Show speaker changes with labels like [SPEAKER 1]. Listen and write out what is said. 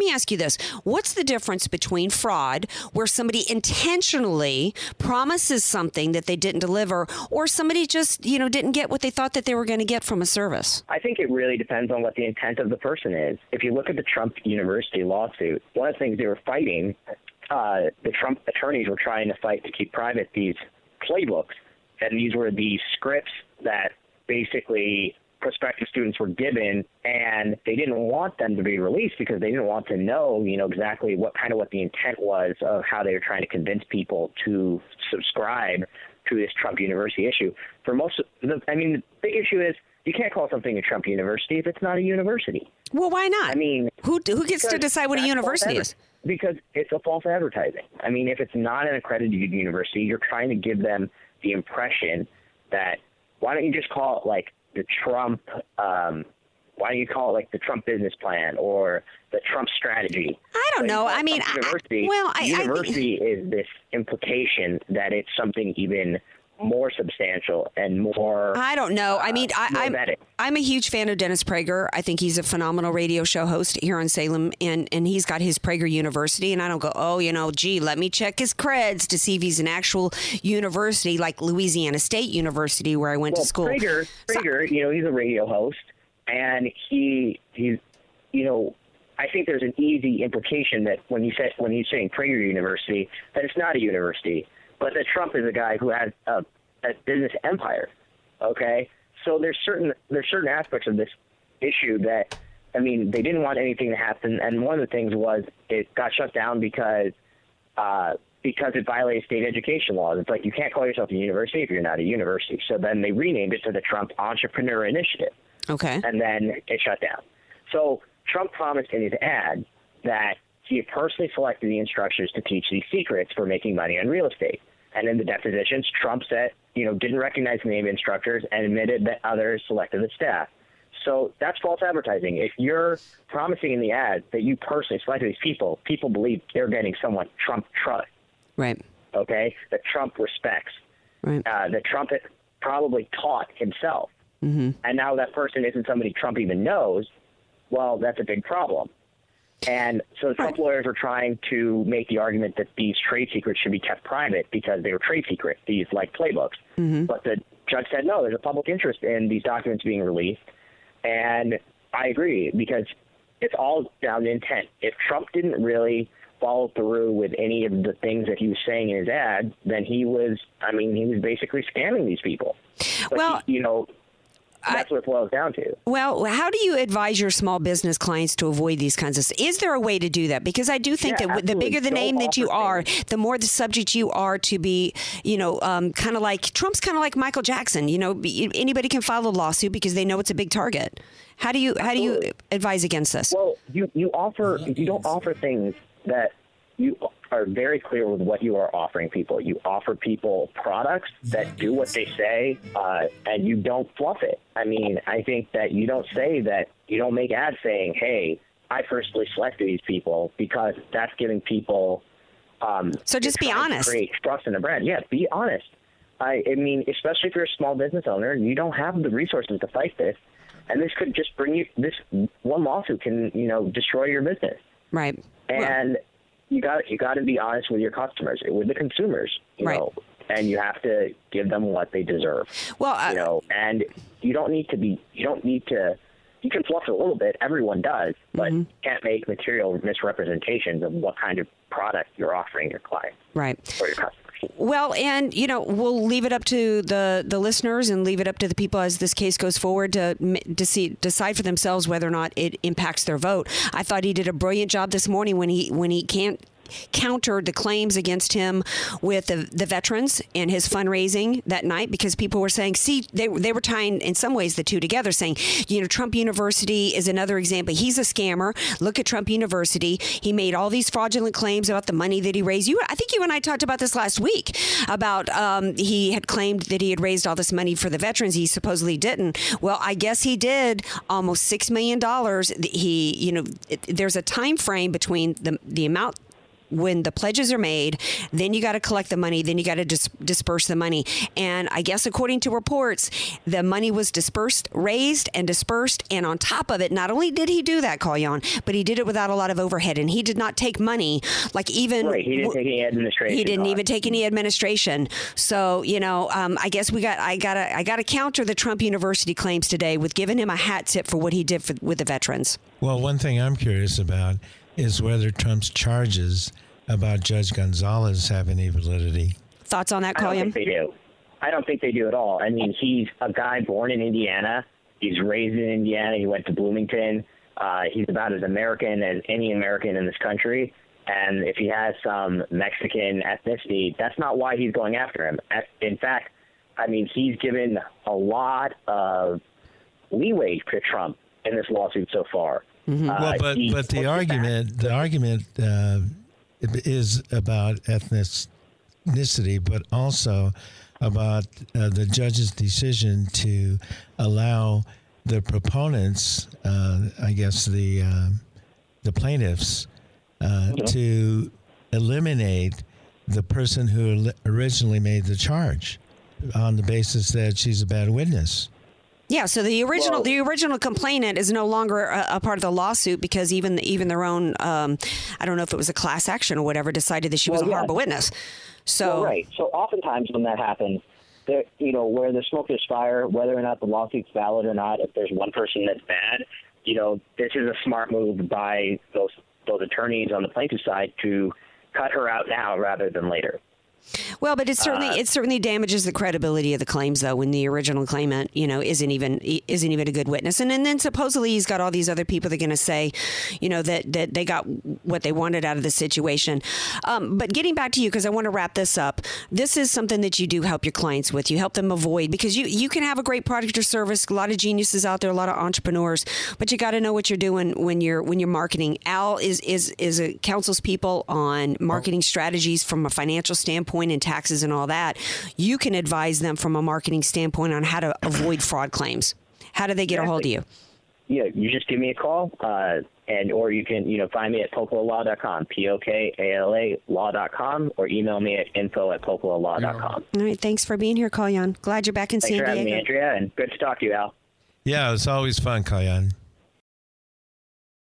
[SPEAKER 1] me ask you this. What's the difference between fraud, where somebody intentionally promises something that they didn't deliver, or somebody just, didn't get what they thought that they were going to get from a service?
[SPEAKER 2] I think it really depends on what the intent of the person is. If you look at the Trump University lawsuit, one of the things they were fighting, the Trump attorneys were trying to fight to keep private these playbooks. And these were the scripts that basically prospective students were given, and they didn't want them to be released because they didn't want to know, exactly what the intent was of how they were trying to convince people to subscribe to this Trump University issue. For most, the big issue is you can't call something a Trump University if it's not a university.
[SPEAKER 1] Well, why not? Who gets to decide what a university is?
[SPEAKER 2] Because it's a false advertising. If it's not an accredited university, you're trying to give them the impression that, why don't you just call it like the Trump, why don't you call it like the Trump business plan or the Trump strategy? I
[SPEAKER 1] don't know.
[SPEAKER 2] University is this implication that it's something even more substantial and more.
[SPEAKER 1] I don't know. I'm a huge fan of Dennis Prager. I think he's a phenomenal radio show host here in Salem, and he's got his Prager University. And I don't go, let me check his creds to see if he's an actual university like Louisiana State University, where I went to school.
[SPEAKER 2] Prager, he's a radio host, and he's I think there's an easy implication that when he's saying Prager University, that it's not a university. But that Trump is a guy who has a business empire, okay? So there's certain aspects of this issue that, they didn't want anything to happen. And one of the things was it got shut down because it violated state education laws. It's like you can't call yourself a university if you're not a university. So then they renamed it to the Trump Entrepreneur Initiative.
[SPEAKER 1] Okay.
[SPEAKER 2] And then it shut down. So Trump promised in his ad that he had personally selected the instructors to teach these secrets for making money on real estate. And in the depositions, Trump said, didn't recognize the name of instructors and admitted that others selected the staff. So that's false advertising. If you're promising in the ad that you personally selected these people believe they're getting someone Trump trusts.
[SPEAKER 1] Right.
[SPEAKER 2] Okay? That Trump respects.
[SPEAKER 1] Right.
[SPEAKER 2] That Trump probably taught himself.
[SPEAKER 1] Mm-hmm.
[SPEAKER 2] And now that person isn't somebody Trump even knows, well, that's a big problem. And so the Trump lawyers were trying to make the argument that these trade secrets should be kept private because they were trade secrets, these like playbooks.
[SPEAKER 1] Mm-hmm.
[SPEAKER 2] But the judge said, no, there's a public interest in these documents being released. And I agree, because it's all down to intent. If Trump didn't really follow through with any of the things that he was saying in his ad, then he was basically scamming these people. But that's what it boils down to.
[SPEAKER 1] Well, how do you advise your small business clients to avoid these kinds of? Is there a way to do that? Because I do think that
[SPEAKER 2] absolutely.
[SPEAKER 1] The bigger the name that you are, the more the subject you are to be, kind of like Trump's kind of like Michael Jackson. Anybody can file a lawsuit because they know it's a big target. How do you advise against this?
[SPEAKER 2] Well, you don't offer things that you are very clear with what you are offering people. You offer people products that do what they say, and you don't fluff it. I think that you don't say that, you don't make ads saying, hey, I personally selected these people, because that's giving people...
[SPEAKER 1] so just be honest.
[SPEAKER 2] Create trust in the brand. Yeah, be honest. Especially if you're a small business owner, you don't have the resources to fight this, and this could just bring you... This one lawsuit can, destroy your business.
[SPEAKER 1] Right.
[SPEAKER 2] And... You got to be honest with your customers, with the consumers, you know, and you have to give them what they deserve.
[SPEAKER 1] Well,
[SPEAKER 2] and you can fluff it a little bit. Everyone does, but you can't make material misrepresentations of what kind of product you're offering your client,
[SPEAKER 1] right,
[SPEAKER 2] or your customers.
[SPEAKER 1] Well, and, we'll leave it up to the listeners and leave it up to the people as this case goes forward to decide for themselves whether or not it impacts their vote. I thought he did a brilliant job this morning when he countered the claims against him with the veterans and his fundraising that night, because people were saying, they were tying in some ways the two together, saying, Trump University is another example. He's a scammer. Look at Trump University. He made all these fraudulent claims about the money that he raised. I think you and I talked about this last week about he had claimed that he had raised all this money for the veterans. He supposedly didn't. Well, I guess he did almost $6 million. There's a time frame between the amount when the pledges are made, then you got to collect the money, then you got to disperse the money. And I guess according to reports, the money was raised and dispersed. And on top of it, not only did he do that, Kalyan, but he did it without a lot of overhead. And he did not take money, like even...
[SPEAKER 2] Right, he didn't take any administration.
[SPEAKER 1] He didn't even take any administration. So, I guess I gotta counter the Trump University claims today with giving him a hat tip for what he did with the veterans.
[SPEAKER 3] Well, one thing I'm curious about is whether Trump's charges about Judge Gonzalez have any validity.
[SPEAKER 1] Thoughts on that, Kalyan?
[SPEAKER 2] I don't think they do. I don't think they do at all. I mean, he's a guy born in Indiana. He's raised in Indiana. He went to Bloomington. He's about as American as any American in this country. And if he has some Mexican ethnicity, that's not why he's going after him. In fact, I mean, he's given a lot of leeway to Trump in this lawsuit so far.
[SPEAKER 3] Mm-hmm. But the argument is about ethnicity, but also about the judge's decision to allow the proponents, I guess the plaintiffs, to eliminate the person who originally made the charge on the basis that she's a bad witness.
[SPEAKER 1] Yeah, so the original complainant is no longer a part of the lawsuit because even their own, I don't know if it was a class action or whatever, decided that she was a horrible witness. So
[SPEAKER 2] right. So oftentimes when that happens, there, where there's smoke, there's fire. Whether or not the lawsuit's valid or not, if there's one person that's bad, this is a smart move by those attorneys on the plaintiff's side to cut her out now rather than later.
[SPEAKER 1] Well, but it certainly damages the credibility of the claims, though, when the original claimant, isn't even a good witness, and then supposedly he's got all these other people that are going to say, that they got what they wanted out of the situation. But getting back to you, because I want to wrap this up, this is something that you do help your clients with. You help them avoid, because you can have a great product or service, a lot of geniuses out there, a lot of entrepreneurs, but you got to know what you're doing when you're marketing. Al counsels people on marketing strategies from a financial standpoint and taxes and all that. You can advise them from a marketing standpoint on how to avoid fraud claims. How do they get a hold of you?
[SPEAKER 2] Yeah, you just give me a call, or you can find me at pokolalaw.com, POKALA law.com, or email me at info@pokolalaw.com.
[SPEAKER 1] All right, thanks for being here, Kalyan. Glad you're back in San Diego.
[SPEAKER 2] Thanks for having me, Andrea, and good to talk to you, Al.
[SPEAKER 3] Yeah, it's always fun, Kalyan.